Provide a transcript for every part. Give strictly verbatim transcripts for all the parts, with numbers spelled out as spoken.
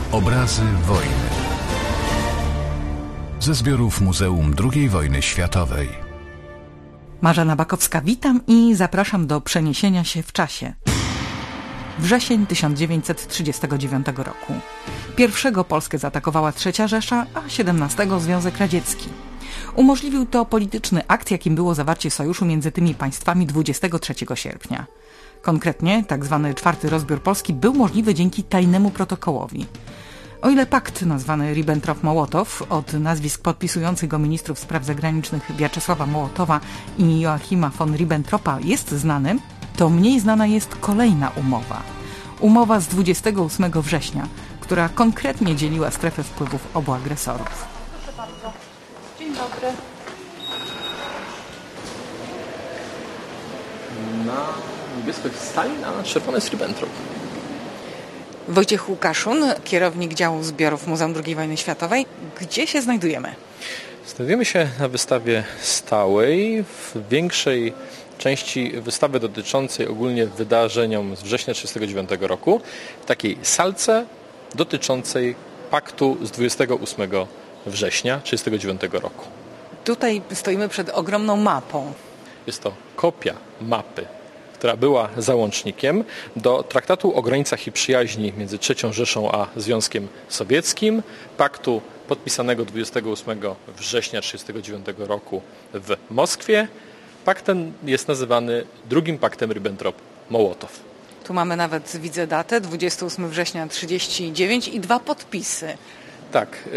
Obrazy wojny. Ze zbiorów Muzeum drugiej Wojny Światowej. Marzena Bakowska, witam i zapraszam do przeniesienia się w czasie. Wrzesień tysiąc dziewięćset trzydziestego dziewiątego roku. Pierwszego Polskę zaatakowała trzecia Rzesza, a siedemnastego Związek Radziecki. Umożliwił to polityczny akt, jakim było zawarcie sojuszu między tymi państwami dwudziestego trzeciego sierpnia. Konkretnie tzw. czwarty rozbiór Polski był możliwy dzięki tajnemu protokołowi. O ile pakt nazwany Ribbentrop-Mołotow od nazwisk podpisujących go ministrów spraw zagranicznych Wiaczesława Mołotowa i Joachima von Ribbentropa jest znany, to mniej znana jest kolejna umowa. Umowa z dwudziestego ósmego września, która konkretnie dzieliła strefę wpływów obu agresorów. Proszę bardzo. Dzień dobry. Na niebiesko jest Stalin, a na czerwone jest Ribbentrop. Wojciech Łukaszun, kierownik działu zbiorów Muzeum drugiej Wojny Światowej. Gdzie się znajdujemy? Znajdujemy się na wystawie stałej, w większej części wystawy dotyczącej ogólnie wydarzeniom z września tysiąc dziewięćset trzydziestego dziewiątego roku, w takiej salce dotyczącej paktu z dwudziestego ósmego września tysiąc dziewięćset trzydziestego dziewiątego roku. Tutaj stoimy przed ogromną mapą. Jest to kopia mapy, która była załącznikiem do traktatu o granicach i przyjaźni między trzecią Rzeszą a Związkiem Sowieckim, paktu podpisanego dwudziestego ósmego września tysiąc dziewięćset trzydziestego dziewiątego roku w Moskwie. Pakt ten jest nazywany drugim paktem Ribbentrop-Mołotow. Tu mamy nawet, widzę datę, dwudziestego ósmego września tysiąc dziewięćset trzydziestego dziewiątego i dwa podpisy. Tak,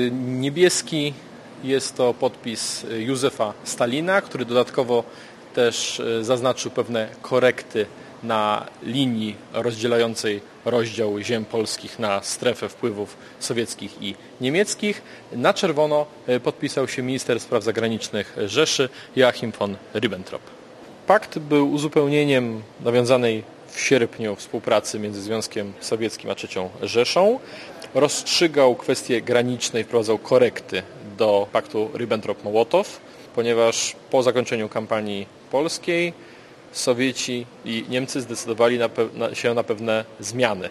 niebieski jest to podpis Józefa Stalina, który dodatkowo też zaznaczył pewne korekty na linii rozdzielającej rozdział ziem polskich na strefę wpływów sowieckich i niemieckich. Na czerwono podpisał się minister spraw zagranicznych Rzeszy Joachim von Ribbentrop. Pakt był uzupełnieniem nawiązanej w sierpniu współpracy między Związkiem Sowieckim a trzecią Rzeszą. Rozstrzygał kwestie graniczne i wprowadzał korekty do paktu Ribbentrop-Mołotow, ponieważ po zakończeniu kampanii polskiej Sowieci i Niemcy zdecydowali na pe- na, się na pewne zmiany.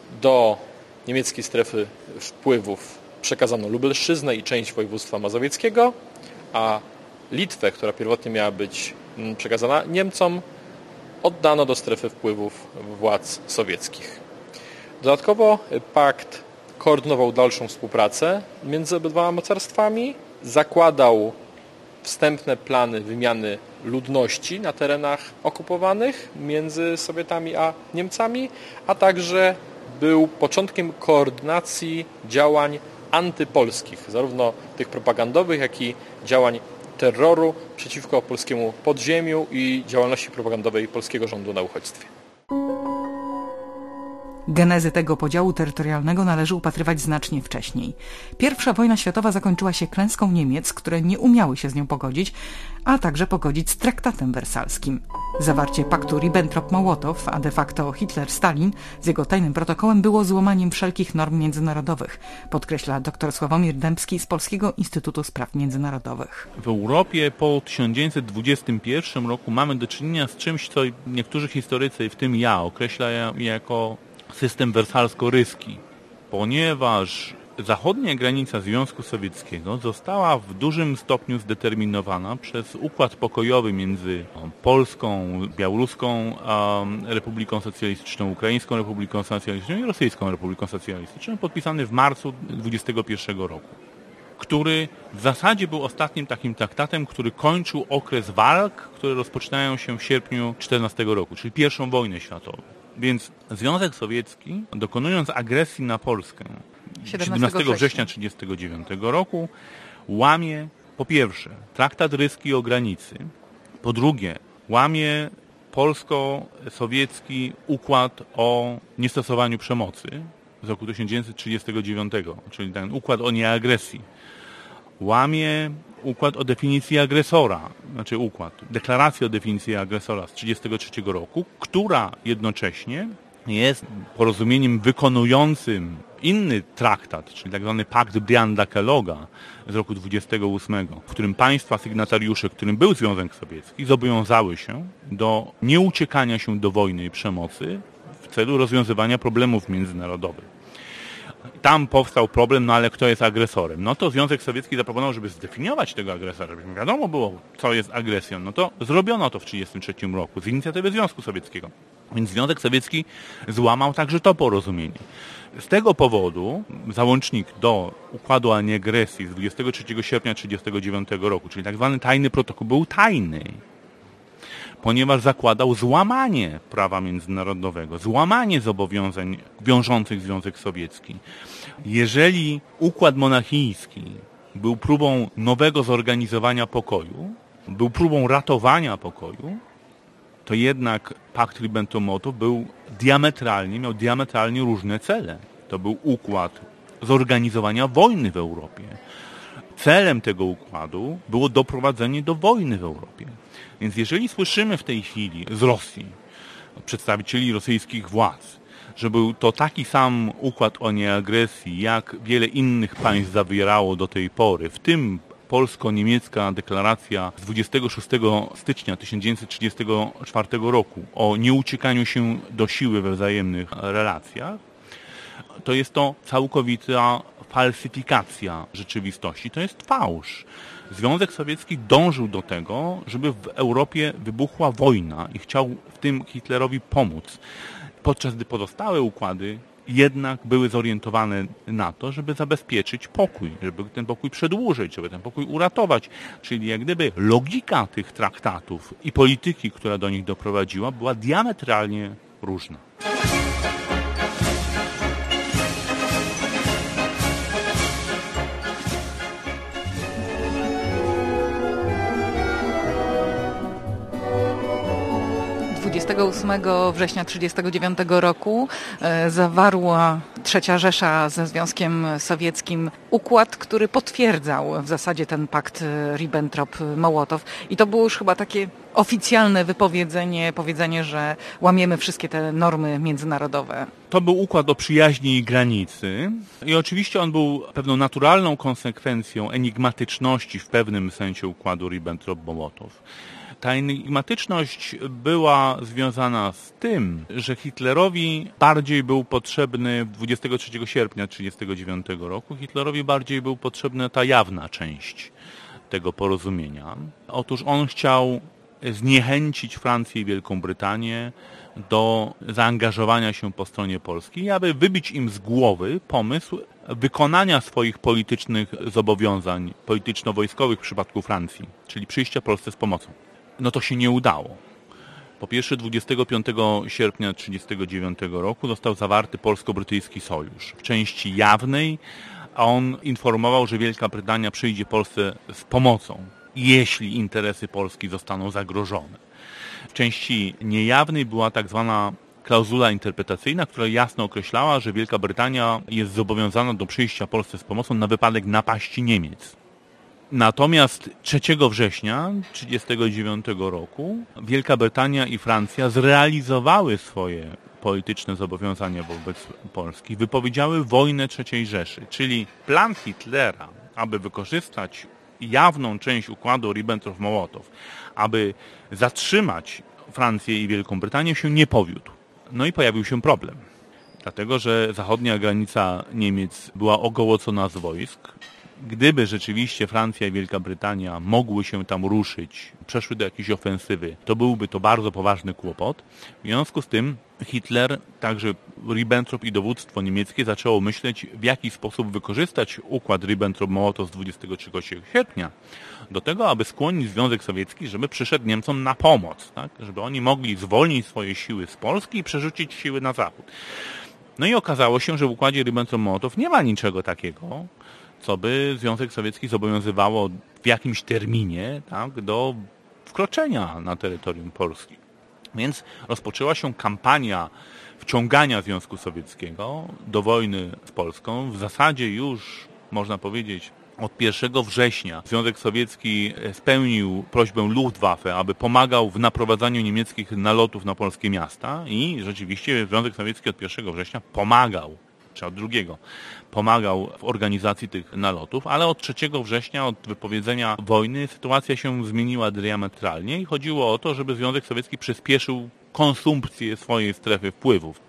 Do niemieckiej strefy wpływów przekazano Lubelszczyznę i część województwa mazowieckiego, a Litwę, która pierwotnie miała być przekazana Niemcom, oddano do strefy wpływów władz sowieckich. Dodatkowo pakt koordynował dalszą współpracę między obydwoma mocarstwami, zakładał wstępne plany wymiany ludności na terenach okupowanych między Sowietami a Niemcami, a także był początkiem koordynacji działań antypolskich, zarówno tych propagandowych, jak i działań terroru przeciwko polskiemu podziemiu i działalności propagandowej polskiego rządu na uchodźstwie. Genezy tego podziału terytorialnego należy upatrywać znacznie wcześniej. Pierwsza wojna światowa zakończyła się klęską Niemiec, które nie umiały się z nią pogodzić, a także pogodzić z traktatem wersalskim. Zawarcie paktu Ribbentrop-Mołotow, a de facto Hitler-Stalin z jego tajnym protokołem było złamaniem wszelkich norm międzynarodowych, podkreśla dr Sławomir Dębski z Polskiego Instytutu Spraw Międzynarodowych. W Europie po tysiąc dziewięćset dwudziestym pierwszym roku mamy do czynienia z czymś, co niektórzy historycy, w tym ja, określają jako system wersalsko-ryski, ponieważ zachodnia granica Związku Sowieckiego została w dużym stopniu zdeterminowana przez układ pokojowy między Polską, Białoruską Republiką Socjalistyczną, Ukraińską Republiką Socjalistyczną i Rosyjską Republiką Socjalistyczną, podpisany w marcu dwudziestego pierwszego roku, który w zasadzie był ostatnim takim traktatem, który kończył okres walk, które rozpoczynają się w sierpniu tysiąc dziewięćset czternastego roku, czyli pierwszą wojnę światową. Więc Związek Sowiecki, dokonując agresji na Polskę siedemnastego września tysiąc dziewięćset trzydziestego dziewiątego roku, łamie po pierwsze traktat ryski o granicy, po drugie łamie polsko-sowiecki układ o niestosowaniu przemocy z roku tysiąc dziewięćset trzydziestego dziewiątego, czyli ten układ o nieagresji. Łamie układ o definicji agresora, znaczy układ, deklarację o definicji agresora z tysiąc dziewięćset trzydziestego trzeciego roku, która jednocześnie jest porozumieniem wykonującym inny traktat, czyli tak zwany pakt Brianda-Kelloga z roku dwudziestego ósmego, w którym państwa sygnatariusze, którym był Związek Sowiecki, zobowiązały się do nieuciekania się do wojny i przemocy w celu rozwiązywania problemów międzynarodowych. tam powstał problem, no ale kto jest agresorem? No to Związek Sowiecki zaproponował, żeby zdefiniować tego agresora, żeby wiadomo było, co jest agresją. No to zrobiono to w tysiąc dziewięćset trzydziestym trzecim roku z inicjatywy Związku Sowieckiego. Więc Związek Sowiecki złamał także to porozumienie. Z tego powodu załącznik do układu o nieagresji z dwudziestego trzeciego sierpnia tysiąc dziewięćset trzydziestego dziewiątego roku, czyli tak zwany tajny protokół, był tajny, ponieważ zakładał złamanie prawa międzynarodowego, złamanie zobowiązań wiążących Związek Sowiecki. Jeżeli układ monachijski był próbą nowego zorganizowania pokoju, był próbą ratowania pokoju, to jednak pakt Ribbentrop-Mołotow był diametralnie, miał diametralnie różne cele. To był układ zorganizowania wojny w Europie. Celem tego układu było doprowadzenie do wojny w Europie. Więc jeżeli słyszymy w tej chwili z Rosji, od przedstawicieli rosyjskich władz, że był to taki sam układ o nieagresji, jak wiele innych państw zawierało do tej pory, w tym polsko-niemiecka deklaracja z dwudziestego szóstego stycznia tysiąc dziewięćset trzydziestego czwartego roku o nieuciekaniu się do siły we wzajemnych relacjach, to jest to całkowita falsyfikacja rzeczywistości. To jest fałsz. Związek Sowiecki dążył do tego, żeby w Europie wybuchła wojna i chciał w tym Hitlerowi pomóc. Podczas gdy pozostałe układy jednak były zorientowane na to, żeby zabezpieczyć pokój, żeby ten pokój przedłużyć, żeby ten pokój uratować. Czyli jak gdyby logika tych traktatów i polityki, która do nich doprowadziła, była diametralnie różna. dwudziestego ósmego września tysiąc dziewięćset trzydziestego dziewiątego roku e, zawarła Trzecia Rzesza ze Związkiem Sowieckim układ, który potwierdzał w zasadzie ten pakt Ribbentrop-Mołotow. I to było już chyba takie oficjalne wypowiedzenie, powiedzenie, że łamiemy wszystkie te normy międzynarodowe. To był układ o przyjaźni i granicy i oczywiście on był pewną naturalną konsekwencją enigmatyczności w pewnym sensie układu Ribbentrop-Mołotow. Ta enigmatyczność była związana z tym, że Hitlerowi bardziej był potrzebny dwudziestego trzeciego sierpnia tysiąc dziewięćset trzydziestego dziewiątego roku, Hitlerowi bardziej był potrzebna ta jawna część tego porozumienia. Otóż on chciał zniechęcić Francję i Wielką Brytanię do zaangażowania się po stronie polskiej, aby wybić im z głowy pomysł wykonania swoich politycznych zobowiązań polityczno-wojskowych w przypadku Francji, czyli przyjścia Polsce z pomocą. No to się nie udało. Po pierwsze, dwudziestego piątego sierpnia tysiąc dziewięćset trzydziestego dziewiątego roku został zawarty polsko-brytyjski sojusz. W części jawnej on informował, że Wielka Brytania przyjdzie Polsce z pomocą, jeśli interesy Polski zostaną zagrożone. W części niejawnej była tak zwana klauzula interpretacyjna, która jasno określała, że Wielka Brytania jest zobowiązana do przyjścia Polsce z pomocą na wypadek napaści Niemiec. Natomiast trzeciego września tysiąc dziewięćset trzydziestego dziewiątego roku Wielka Brytania i Francja zrealizowały swoje polityczne zobowiązania wobec Polski, wypowiedziały wojnę trzeciej Rzeszy, czyli plan Hitlera, aby wykorzystać jawną część układu Ribbentrop-Mołotow, aby zatrzymać Francję i Wielką Brytanię, się nie powiódł. No i pojawił się problem, dlatego że zachodnia granica Niemiec była ogołocona z wojsk. Gdyby rzeczywiście Francja i Wielka Brytania mogły się tam ruszyć, przeszły do jakiejś ofensywy, to byłby to bardzo poważny kłopot. W związku z tym Hitler, także Ribbentrop i dowództwo niemieckie zaczęło myśleć, w jaki sposób wykorzystać układ Ribbentrop-Mołotow z dwudziestego trzeciego sierpnia do tego, aby skłonić Związek Sowiecki, żeby przyszedł Niemcom na pomoc, tak? Żeby oni mogli zwolnić swoje siły z Polski i przerzucić siły na zachód. No i okazało się, że w układzie Ribbentrop-Mołotow nie ma niczego takiego, co by Związek Sowiecki zobowiązywało w jakimś terminie, tak, do wkroczenia na terytorium Polski. Więc rozpoczęła się kampania wciągania Związku Sowieckiego do wojny z Polską. W zasadzie już, można powiedzieć, od pierwszego września Związek Sowiecki spełnił prośbę Luftwaffe, aby pomagał w naprowadzaniu niemieckich nalotów na polskie miasta i rzeczywiście Związek Sowiecki od pierwszego września pomagał, czy od drugiego, pomagał w organizacji tych nalotów, ale od trzeciego września, od wypowiedzenia wojny, sytuacja się zmieniła diametralnie i chodziło o to, żeby Związek Sowiecki przyspieszył konsumpcję swojej strefy wpływów.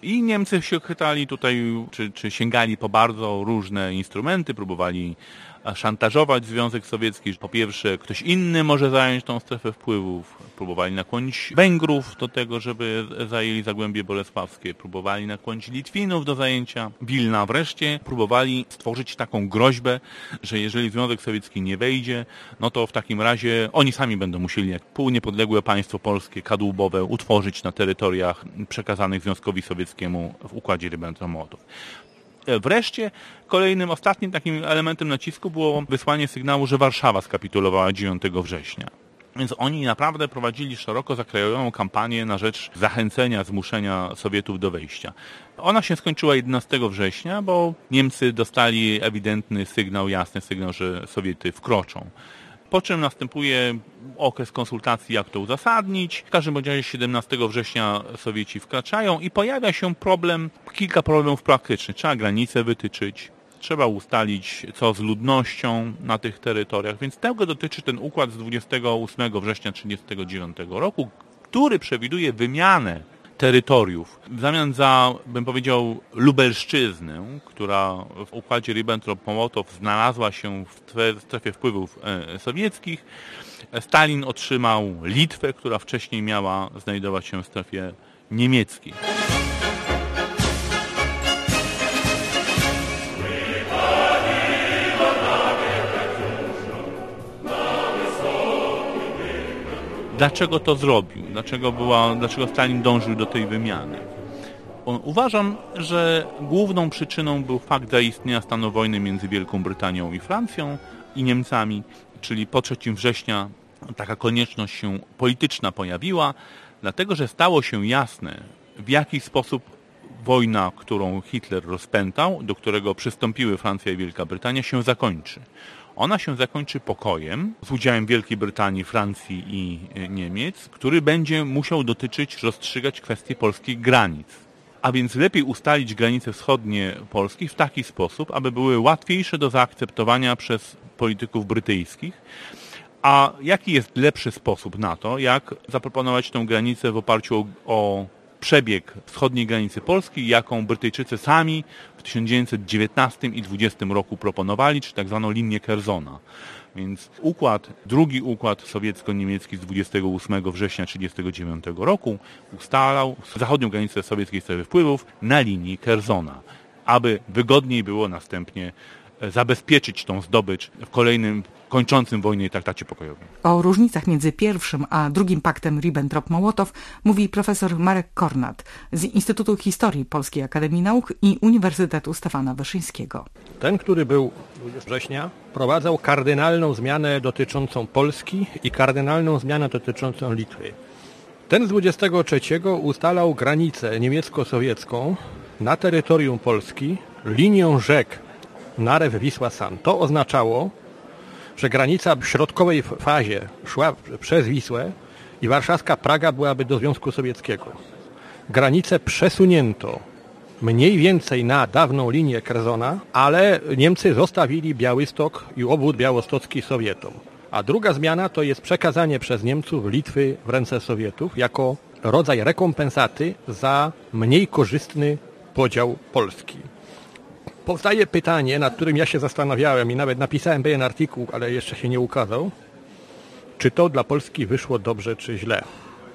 I Niemcy się chytali tutaj, czy, czy sięgali po bardzo różne instrumenty, próbowali szantażować Związek Sowiecki. Po pierwsze, ktoś inny może zająć tą strefę wpływów. Próbowali nakłonić Węgrów do tego, żeby zajęli Zagłębie Bolesławskie. Próbowali nakłonić Litwinów do zajęcia Wilna. Wreszcie próbowali stworzyć taką groźbę, że jeżeli Związek Sowiecki nie wejdzie, no to w takim razie oni sami będą musieli jak półniepodległe państwo polskie, kadłubowe, utworzyć na terytoriach przekazanych Związkowi Sowieckiemu w układzie Ribbentrop-Mołotow. Wreszcie kolejnym, ostatnim takim elementem nacisku było wysłanie sygnału, że Warszawa skapitulowała dziewiątego września. Więc oni naprawdę prowadzili szeroko zakrojową kampanię na rzecz zachęcenia, zmuszenia Sowietów do wejścia. Ona się skończyła jedenastego września, bo Niemcy dostali ewidentny sygnał, jasny sygnał, że Sowiety wkroczą. Po czym następuje okres konsultacji, jak to uzasadnić. W każdym razie siedemnastego września Sowieci wkraczają i pojawia się problem, kilka problemów praktycznych. Trzeba granice wytyczyć, trzeba ustalić, co z ludnością na tych terytoriach. Więc tego dotyczy ten układ z dwudziestego ósmego września tysiąc dziewięćset trzydziestego dziewiątego roku, który przewiduje wymianę terytoriów w zamian za, bym powiedział, Lubelszczyznę, która w układzie Ribbentrop-Mołotow znalazła się w strefie wpływów sowieckich. Stalin otrzymał Litwę, która wcześniej miała znajdować się w strefie niemieckiej. Dlaczego to zrobił? Dlaczego, była, dlaczego Stalin dążył do tej wymiany? Uważam, że główną przyczyną był fakt zaistnienia stanu wojny między Wielką Brytanią i Francją i Niemcami, czyli po trzeciego września taka konieczność się polityczna pojawiła, dlatego że stało się jasne, w jaki sposób wojna, którą Hitler rozpętał, do którego przystąpiły Francja i Wielka Brytania, się zakończy. Ona się zakończy pokojem z udziałem Wielkiej Brytanii, Francji i Niemiec, który będzie musiał dotyczyć, rozstrzygać kwestie polskich granic. A więc lepiej ustalić granice wschodnie Polski w taki sposób, aby były łatwiejsze do zaakceptowania przez polityków brytyjskich. A jaki jest lepszy sposób na to, jak zaproponować tę granicę w oparciu o, o przebieg wschodniej granicy Polski, jaką Brytyjczycy sami w tysiąc dziewięćset dziewiętnastym i dwudziestym roku proponowali, czy tak zwaną linię Kersona. Więc układ, drugi układ sowiecko-niemiecki z dwudziestego ósmego września tysiąc dziewięćset trzydziestego dziewiątego roku ustalał zachodnią granicę sowieckiej strefy wpływów na linii Kersona, aby wygodniej było następnie zabezpieczyć tą zdobycz w kolejnym, kończącym wojnę traktacie pokojowym. O różnicach między pierwszym a drugim paktem Ribbentrop-Mołotow mówi profesor Marek Kornat z Instytutu Historii Polskiej Akademii Nauk i Uniwersytetu Stefana Wyszyńskiego. Ten, który był dwudziestego września, wprowadzał kardynalną zmianę dotyczącą Polski i kardynalną zmianę dotyczącą Litwy. Ten z dwudziestego trzeciego ustalał granicę niemiecko-sowiecką na terytorium Polski linią rzek Narew, Wisła, San. To oznaczało, że granica w środkowej fazie szła przez Wisłę i warszawska Praga byłaby do Związku Sowieckiego. Granicę przesunięto mniej więcej na dawną linię Kersona, ale Niemcy zostawili Białystok i obwód białostocki Sowietom. A druga zmiana to jest przekazanie przez Niemców Litwy w ręce Sowietów jako rodzaj rekompensaty za mniej korzystny podział Polski. Powstaje pytanie, nad którym ja się zastanawiałem i nawet napisałem pewien artykuł, ale jeszcze się nie ukazał. Czy to dla Polski wyszło dobrze, czy źle?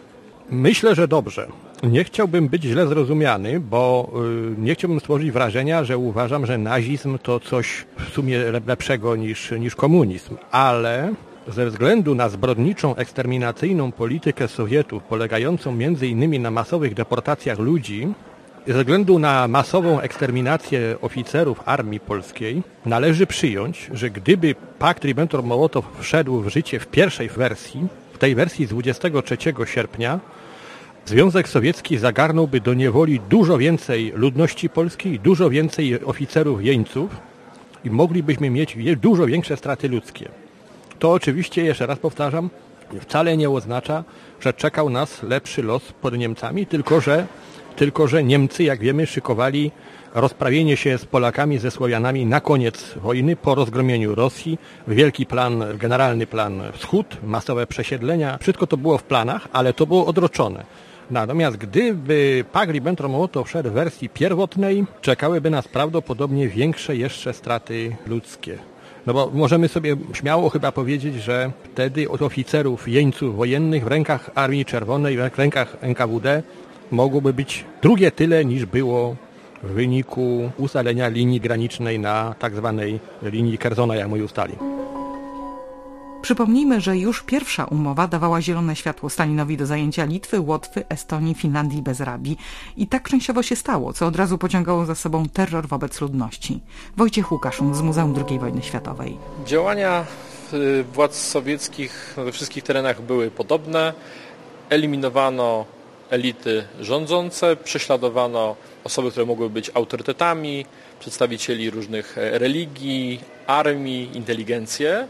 Myślę, że dobrze. Nie chciałbym być źle zrozumiany, bo yy, nie chciałbym stworzyć wrażenia, że uważam, że nazizm to coś w sumie lepszego niż, niż komunizm. Ale ze względu na zbrodniczą, eksterminacyjną politykę Sowietów, polegającą między innymi na masowych deportacjach ludzi, ze względu na masową eksterminację oficerów armii polskiej, należy przyjąć, że gdyby pakt Ribbentrop-Mołotow wszedł w życie w pierwszej wersji, w tej wersji z dwudziestego trzeciego sierpnia, Związek Sowiecki zagarnąłby do niewoli dużo więcej ludności polskiej, dużo więcej oficerów jeńców i moglibyśmy mieć dużo większe straty ludzkie. To oczywiście, jeszcze raz powtarzam, wcale nie oznacza, że czekał nas lepszy los pod Niemcami, tylko że Tylko że Niemcy, jak wiemy, szykowali rozprawienie się z Polakami, ze Słowianami na koniec wojny, po rozgromieniu Rosji, wielki plan, generalny plan Wschód, masowe przesiedlenia. Wszystko to było w planach, ale to było odroczone. Natomiast gdyby pakt Ribbentrop-Mołotow wszedł w wersji pierwotnej, czekałyby nas prawdopodobnie większe jeszcze straty ludzkie. No bo możemy sobie śmiało chyba powiedzieć, że wtedy od oficerów, jeńców wojennych w rękach Armii Czerwonej, w rękach N K W D mogłoby być drugie tyle niż było w wyniku ustalenia linii granicznej na tak zwanej linii Kerzona, jak mówił Stalin. Przypomnijmy, że już pierwsza umowa dawała zielone światło Stalinowi do zajęcia Litwy, Łotwy, Estonii, Finlandii i Bezarabii. I tak częściowo się stało, co od razu pociągało za sobą terror wobec ludności. Wojciech Łukaszun z Muzeum drugiej Wojny Światowej. Działania władz sowieckich we wszystkich terenach były podobne. Eliminowano elity rządzące, prześladowano osoby, które mogły być autorytetami, przedstawicieli różnych religii, armii, inteligencję.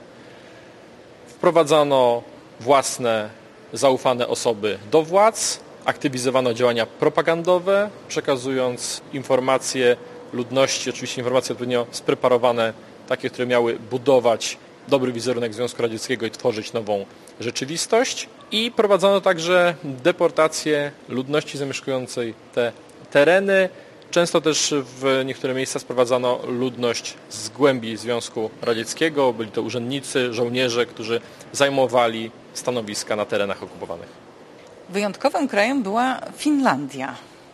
Wprowadzano własne, zaufane osoby do władz, aktywizowano działania propagandowe, przekazując informacje ludności, oczywiście informacje odpowiednio spreparowane, takie, które miały budować dobry wizerunek Związku Radzieckiego i tworzyć nową rzeczywistość. I prowadzono także deportację ludności zamieszkującej te tereny. Często też w niektóre miejsca sprowadzano ludność z głębi Związku Radzieckiego. Byli to urzędnicy, żołnierze, którzy zajmowali stanowiska na terenach okupowanych. Wyjątkowym krajem była Finlandia.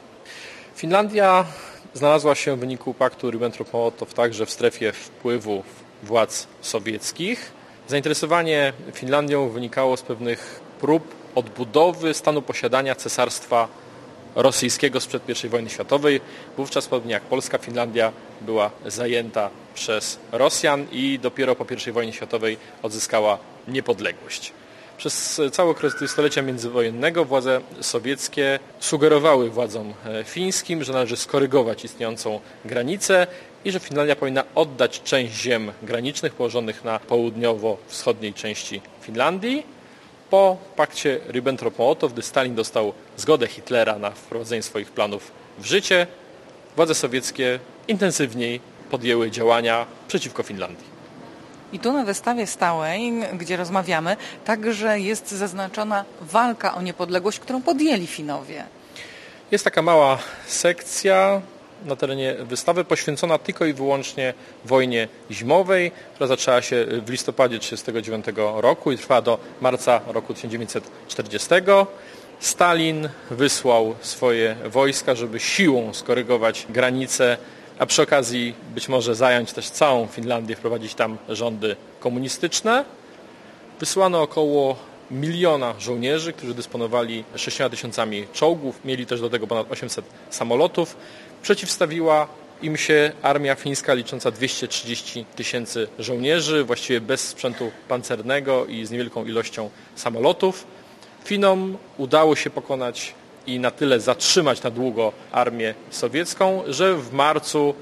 Finlandia znalazła się w wyniku paktu Ribbentrop-Mołotow także w strefie wpływu władz sowieckich. Zainteresowanie Finlandią wynikało z pewnych prób odbudowy stanu posiadania cesarstwa rosyjskiego sprzed pierwszej wojny światowej. Wówczas, podobnie jak Polska, Finlandia była zajęta przez Rosjan i dopiero po pierwszej wojnie światowej odzyskała niepodległość. Przez cały okres stulecia międzywojennego władze sowieckie sugerowały władzom fińskim, że należy skorygować istniejącą granicę i że Finlandia powinna oddać część ziem granicznych położonych na południowo-wschodniej części Finlandii. Po pakcie Ribbentrop-Mołotow, gdy Stalin dostał zgodę Hitlera na wprowadzenie swoich planów w życie, władze sowieckie intensywniej podjęły działania przeciwko Finlandii. I tu na wystawie stałej, gdzie rozmawiamy, także jest zaznaczona walka o niepodległość, którą podjęli Finowie. Jest taka mała sekcja na terenie wystawy poświęcona tylko i wyłącznie wojnie zimowej, która zaczęła się w listopadzie tysiąc dziewięćset trzydziestego dziewiątego roku i trwała do marca roku tysiąc dziewięćset czterdziestego. Stalin wysłał swoje wojska, żeby siłą skorygować granice, a przy okazji być może zająć też całą Finlandię, wprowadzić tam rządy komunistyczne. Wysłano około miliona żołnierzy, którzy dysponowali sześcioma tysiącami czołgów, mieli też do tego ponad osiemset samolotów. Przeciwstawiła im się armia fińska licząca dwieście trzydzieści tysięcy żołnierzy, właściwie bez sprzętu pancernego i z niewielką ilością samolotów. Finom udało się pokonać i na tyle zatrzymać na długo armię sowiecką, że w marcu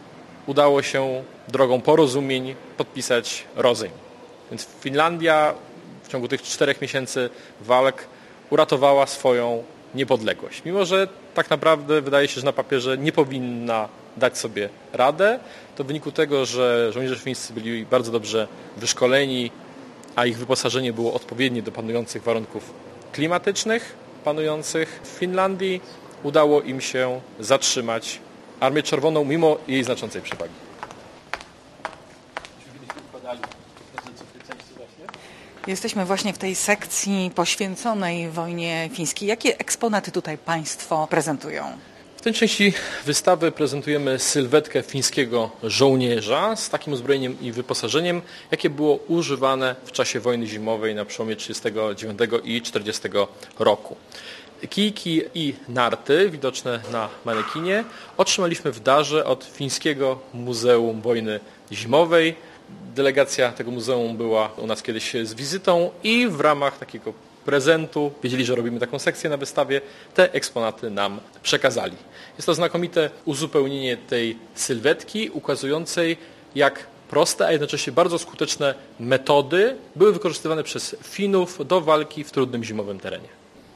udało się drogą porozumień podpisać rozejm. Więc Finlandia w ciągu tych czterech miesięcy walk uratowała swoją niepodległość. Mimo że tak naprawdę wydaje się, że na papierze nie powinna dać sobie radę, to w wyniku tego, że żołnierze fińscy byli bardzo dobrze wyszkoleni, a ich wyposażenie było odpowiednie do panujących warunków klimatycznych panujących w Finlandii, udało im się zatrzymać Armię Czerwoną mimo jej znaczącej przewagi. Jesteśmy właśnie w tej sekcji poświęconej wojnie fińskiej. Jakie eksponaty tutaj Państwo prezentują? W tej części wystawy prezentujemy sylwetkę fińskiego żołnierza z takim uzbrojeniem i wyposażeniem, jakie było używane w czasie wojny zimowej na przełomie trzydziestego dziewiątego i czterdziestego roku. Kijki i narty, widoczne na manekinie, otrzymaliśmy w darze od Fińskiego Muzeum Wojny Zimowej. Delegacja tego muzeum była u nas kiedyś z wizytą i w ramach takiego prezentu, wiedzieli, że robimy taką sekcję na wystawie, te eksponaty nam przekazali. Jest to znakomite uzupełnienie tej sylwetki, ukazującej, jak proste, a jednocześnie bardzo skuteczne metody były wykorzystywane przez Finów do walki w trudnym zimowym terenie.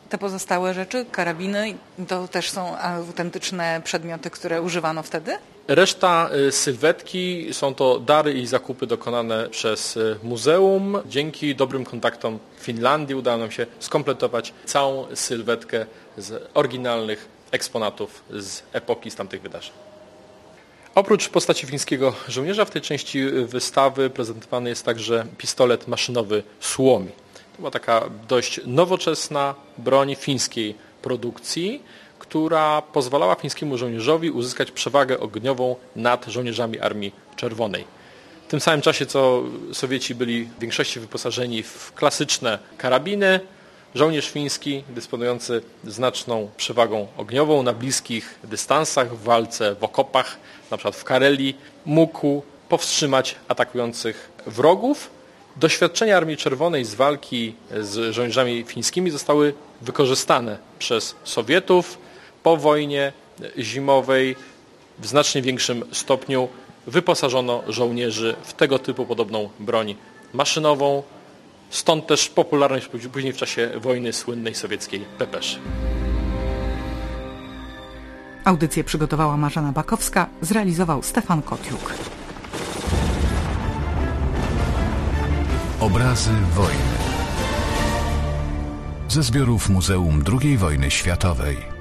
Te pozostałe rzeczy, karabiny, to też są autentyczne przedmioty, które używano wtedy? Reszta sylwetki są to dary i zakupy dokonane przez muzeum. Dzięki dobrym kontaktom w Finlandii udało nam się skompletować całą sylwetkę z oryginalnych eksponatów z epoki, z tamtych wydarzeń. Oprócz postaci fińskiego żołnierza w tej części wystawy prezentowany jest także pistolet maszynowy Suomi. To była taka dość nowoczesna broń fińskiej produkcji, która pozwalała fińskiemu żołnierzowi uzyskać przewagę ogniową nad żołnierzami Armii Czerwonej. W tym samym czasie, co Sowieci byli w większości wyposażeni w klasyczne karabiny, żołnierz fiński dysponujący znaczną przewagą ogniową na bliskich dystansach w walce w okopach, na przykład w Karelii, mógł powstrzymać atakujących wrogów. Doświadczenia Armii Czerwonej z walki z żołnierzami fińskimi zostały wykorzystane przez Sowietów. Po wojnie zimowej w znacznie większym stopniu wyposażono żołnierzy w tego typu podobną broń maszynową. Stąd też popularność później w czasie wojny słynnej sowieckiej pepeszy. Audycję przygotowała Marzena Bakowska, zrealizował Stefan Kotiuk. Obrazy wojny. Ze zbiorów Muzeum drugiej Wojny Światowej.